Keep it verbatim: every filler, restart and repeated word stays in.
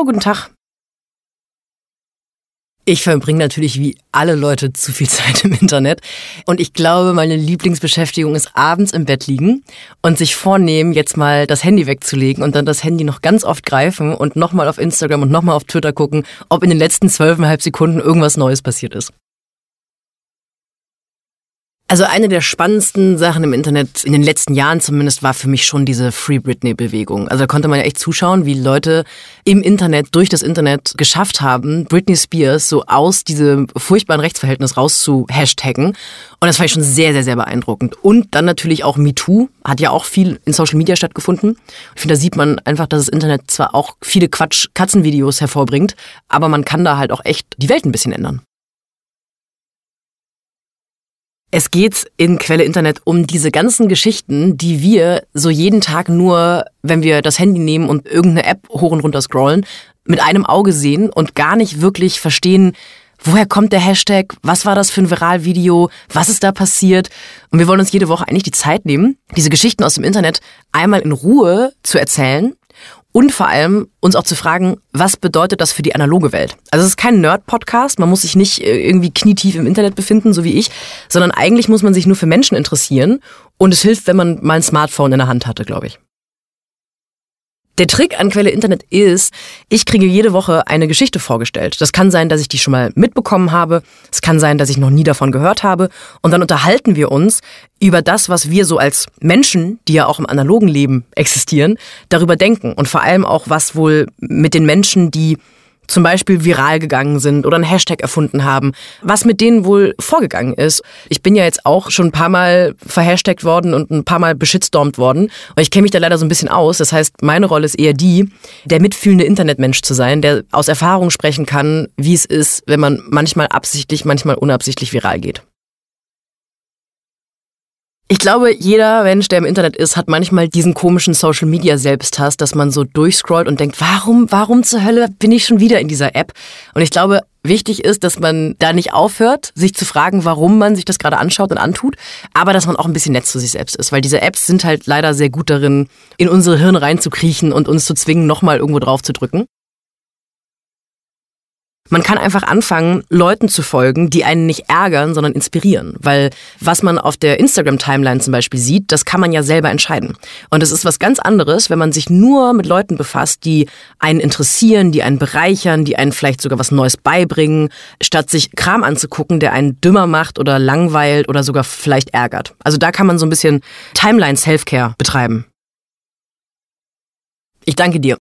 Hallo, guten Tag. Ich verbringe natürlich wie alle Leute zu viel Zeit im Internet. Und ich glaube, meine Lieblingsbeschäftigung ist abends im Bett liegen und sich vornehmen, jetzt mal das Handy wegzulegen und dann das Handy noch ganz oft greifen und nochmal auf Instagram und nochmal auf Twitter gucken, ob in den letzten zwölfeinhalb Sekunden irgendwas Neues passiert ist. Also eine der spannendsten Sachen im Internet, in den letzten Jahren zumindest, war für mich schon diese Free Britney-Bewegung. Also da konnte man ja echt zuschauen, wie Leute im Internet, durch das Internet geschafft haben, Britney Spears so aus diesem furchtbaren Rechtsverhältnis raus zu hashtaggen. Und das fand ich schon sehr, sehr, sehr beeindruckend. Und dann natürlich auch MeToo, hat ja auch viel in Social Media stattgefunden. Ich finde, da sieht man einfach, dass das Internet zwar auch viele Quatsch-Katzenvideos hervorbringt, aber man kann da halt auch echt die Welt ein bisschen ändern. Es geht in Quelle Internet um diese ganzen Geschichten, die wir so jeden Tag nur, wenn wir das Handy nehmen und irgendeine App hoch und runter scrollen, mit einem Auge sehen und gar nicht wirklich verstehen, woher kommt der Hashtag, was war das für ein Viralvideo, was ist da passiert. Und wir wollen uns jede Woche eigentlich die Zeit nehmen, diese Geschichten aus dem Internet einmal in Ruhe zu erzählen. Und vor allem uns auch zu fragen, was bedeutet das für die analoge Welt? Also es ist kein Nerd-Podcast, man muss sich nicht irgendwie knietief im Internet befinden, so wie ich, sondern eigentlich muss man sich nur für Menschen interessieren und es hilft, wenn man mal ein Smartphone in der Hand hatte, glaube ich. Der Trick an Quelle Internet ist, ich kriege jede Woche eine Geschichte vorgestellt. Das kann sein, dass ich die schon mal mitbekommen habe. Es kann sein, dass ich noch nie davon gehört habe. Und dann unterhalten wir uns über das, was wir so als Menschen, die ja auch im analogen Leben existieren, darüber denken. Und vor allem auch, was wohl mit den Menschen, die zum Beispiel viral gegangen sind oder einen Hashtag erfunden haben, was mit denen wohl vorgegangen ist. Ich bin ja jetzt auch schon ein paar Mal verhashtagt worden und ein paar Mal beschitstormt worden. Und ich kenne mich da leider so ein bisschen aus. Das heißt, meine Rolle ist eher die, der mitfühlende Internetmensch zu sein, der aus Erfahrung sprechen kann, wie es ist, wenn man manchmal absichtlich, manchmal unabsichtlich viral geht. Ich glaube, jeder Mensch, der im Internet ist, hat manchmal diesen komischen Social-Media-Selbsthass, dass man so durchscrollt und denkt, warum, warum zur Hölle bin ich schon wieder in dieser App? Und ich glaube, wichtig ist, dass man da nicht aufhört, sich zu fragen, warum man sich das gerade anschaut und antut, aber dass man auch ein bisschen nett zu sich selbst ist, weil diese Apps sind halt leider sehr gut darin, in unsere Hirn reinzukriechen und uns zu zwingen, nochmal irgendwo drauf zu drücken. Man kann einfach anfangen, Leuten zu folgen, die einen nicht ärgern, sondern inspirieren. Weil was man auf der Instagram-Timeline zum Beispiel sieht, das kann man ja selber entscheiden. Und es ist was ganz anderes, wenn man sich nur mit Leuten befasst, die einen interessieren, die einen bereichern, die einen vielleicht sogar was Neues beibringen, statt sich Kram anzugucken, der einen dümmer macht oder langweilt oder sogar vielleicht ärgert. Also da kann man so ein bisschen Timeline-Self-Care betreiben. Ich danke dir.